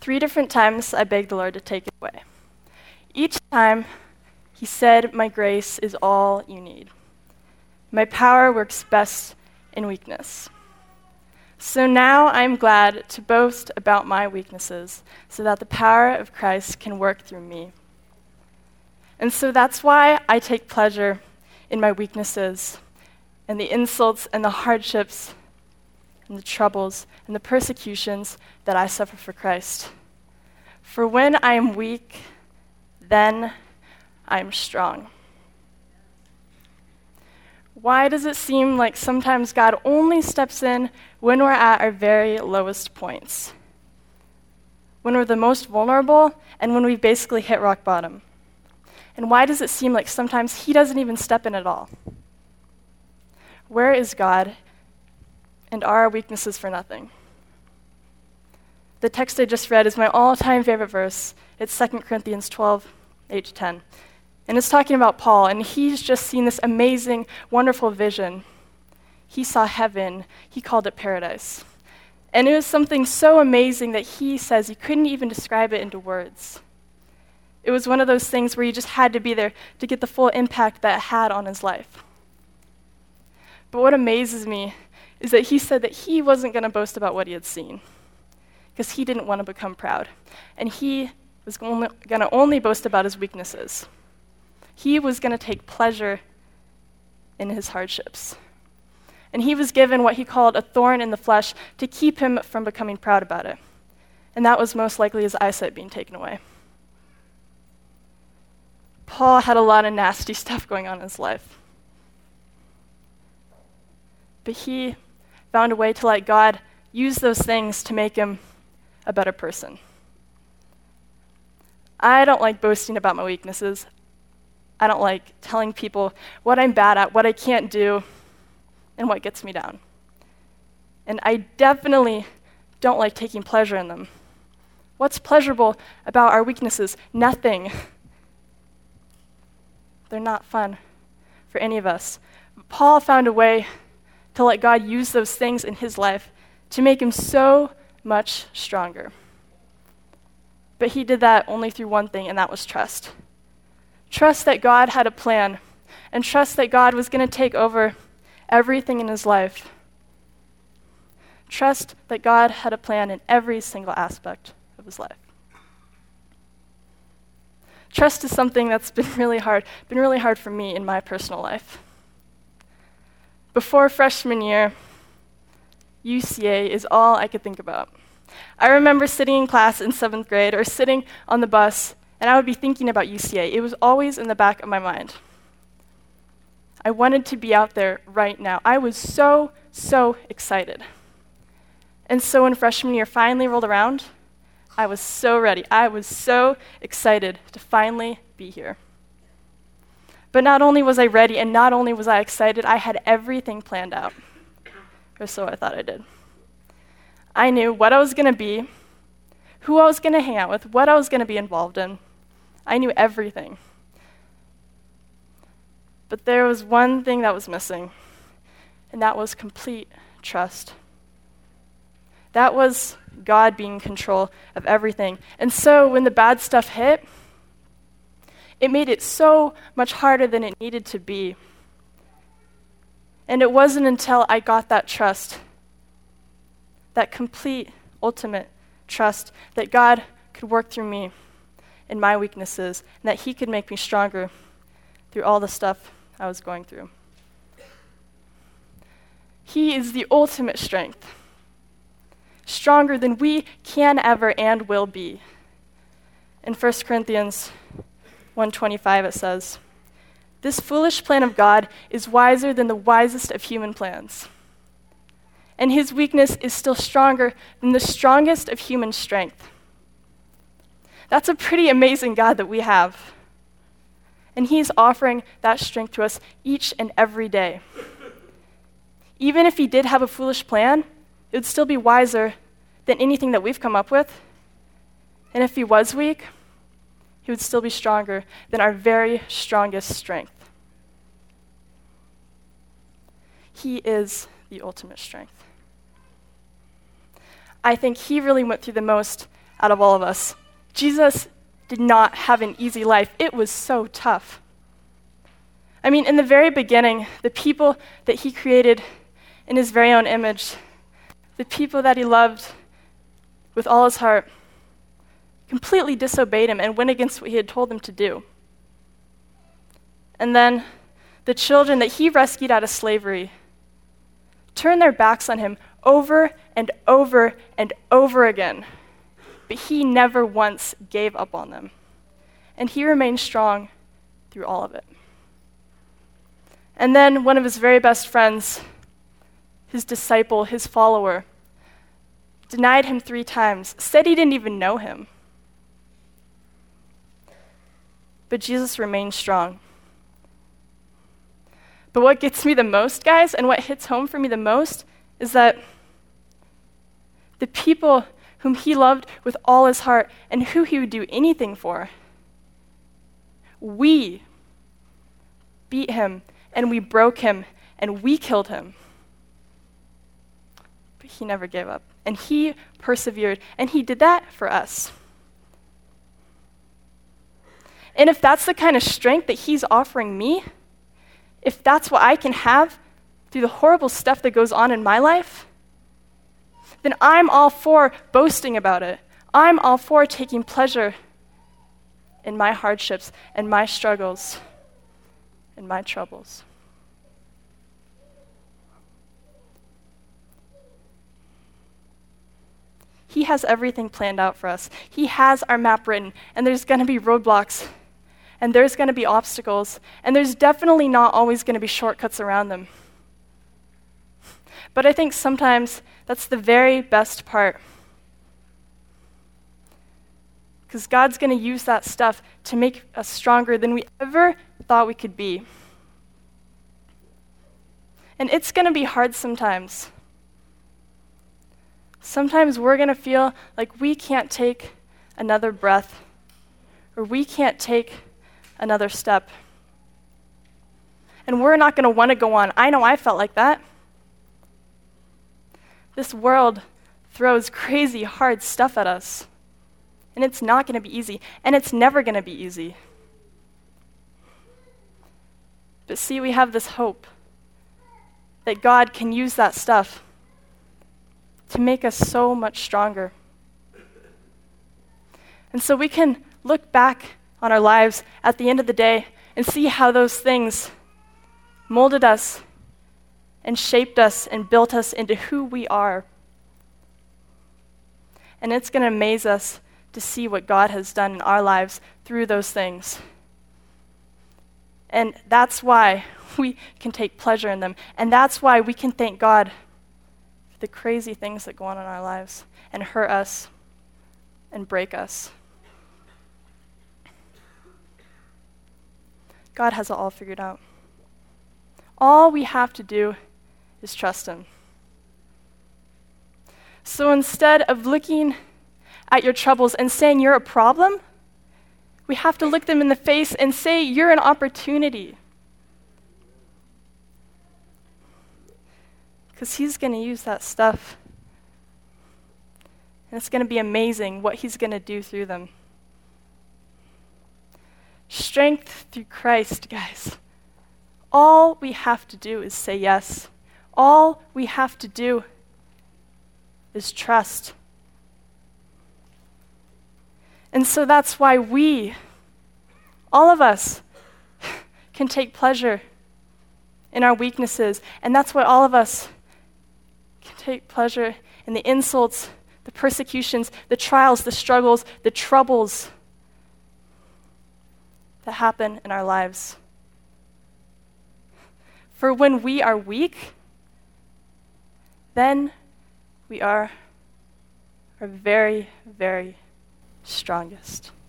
3 different times I begged the Lord to take it away. Each time, he said, "My grace is all you need. My power works best in weakness." So now I'm glad to boast about my weaknesses so that the power of Christ can work through me. And so that's why I take pleasure in my weaknesses and the insults and the hardships and the troubles and the persecutions that I suffer for Christ. For when I am weak, then I am strong. Why does it seem like sometimes God only steps in when we're at our very lowest points? When we're the most vulnerable and when we've basically hit rock bottom? And why does it seem like sometimes he doesn't even step in at all? Where is God, and are our weaknesses for nothing? The text I just read is my all-time favorite verse. It's 2 Corinthians 12, 8-10. And it's talking about Paul, and he's just seen this amazing, wonderful vision. He saw heaven. He called it paradise. And it was something so amazing that he says he couldn't even describe it into words. It was one of those things where you just had to be there to get the full impact that it had on his life. But what amazes me is that he said that he wasn't going to boast about what he had seen because he didn't want to become proud. And he was going to only boast about his weaknesses. He was going to take pleasure in his hardships. And he was given what he called a thorn in the flesh to keep him from becoming proud about it. And that was most likely his eyesight being taken away. Paul had a lot of nasty stuff going on in his life. But he found a way to let God use those things to make him a better person. I don't like boasting about my weaknesses. I don't like telling people what I'm bad at, what I can't do, and what gets me down. And I definitely don't like taking pleasure in them. What's pleasurable about our weaknesses? Nothing. They're not fun for any of us. But Paul found a way to let God use those things in his life to make him so much stronger. But he did that only through one thing, and that was trust. Trust that God had a plan, and trust that God was going to take over everything in his life. Trust that God had a plan in every single aspect of his life. Trust is something that's been really hard for me in my personal life. Before freshman year, UCA is all I could think about. I remember sitting in class in 7th grade or sitting on the bus, and I would be thinking about UCA. It was always in the back of my mind. I wanted to be out there right now. I was so excited. And so when freshman year finally rolled around, I was so ready. I was so excited to finally be here. But not only was I ready and not only was I excited, I had everything planned out. Or so I thought I did. I knew what I was going to be, who I was going to hang out with, what I was going to be involved in. I knew everything. But there was one thing that was missing, and that was complete trust. That was God being in control of everything. And so when the bad stuff hit, it made it so much harder than it needed to be. And it wasn't until I got that trust, that complete, ultimate trust, that God could work through me in my weaknesses, and that he could make me stronger through all the stuff I was going through. He is the ultimate strength, stronger than we can ever and will be. In 1 Corinthians 1:25 it says, "This foolish plan of God is wiser than the wisest of human plans. And his weakness is still stronger than the strongest of human strength." That's a pretty amazing God that we have. And he's offering that strength to us each and every day. Even if he did have a foolish plan, it would still be wiser than anything that we've come up with. And if he was weak, he would still be stronger than our very strongest strength. He is the ultimate strength. I think he really went through the most out of all of us. Jesus did not have an easy life. It was so tough. I mean, in the very beginning, the people that he created in his very own image, the people that he loved with all his heart, completely disobeyed him and went against what he had told them to do. And then the children that he rescued out of slavery turned their backs on him over and over and over again. But he never once gave up on them. And he remained strong through all of it. And then one of his very best friends, his disciple, his follower, denied him 3 times, said he didn't even know him. But Jesus remained strong. But what gets me the most, guys, and what hits home for me the most, is that the people whom he loved with all his heart and who he would do anything for, we beat him and we broke him and we killed him. But he never gave up and he persevered and he did that for us. And if that's the kind of strength that he's offering me, if that's what I can have through the horrible stuff that goes on in my life, then I'm all for boasting about it. I'm all for taking pleasure in my hardships and my struggles and my troubles. He has everything planned out for us. He has our map written, and there's going to be roadblocks, and there's going to be obstacles, and there's definitely not always going to be shortcuts around them. But I think sometimes that's the very best part. Because God's going to use that stuff to make us stronger than we ever thought we could be. And it's going to be hard sometimes. Sometimes we're going to feel like we can't take another breath, or we can't take another step. And we're not going to want to go on. I know I felt like that. This world throws crazy, hard stuff at us. And it's not going to be easy. And it's never going to be easy. But see, we have this hope that God can use that stuff to make us so much stronger. And so we can look back on our lives at the end of the day and see how those things molded us and shaped us and built us into who we are. And it's going to amaze us to see what God has done in our lives through those things. And that's why we can take pleasure in them. And that's why we can thank God for the crazy things that go on in our lives and hurt us and break us. God has it all figured out. All we have to do is trust him. So instead of looking at your troubles and saying you're a problem, we have to look them in the face and say you're an opportunity. Because he's going to use that stuff. And it's going to be amazing what he's going to do through them. Strength through Christ, guys. All we have to do is say yes. All we have to do is trust. And so that's why we, all of us, can take pleasure in our weaknesses. And that's why all of us can take pleasure in the insults, the persecutions, the trials, the struggles, the troubles that happen in our lives. For when we are weak, then we are our very, very strongest.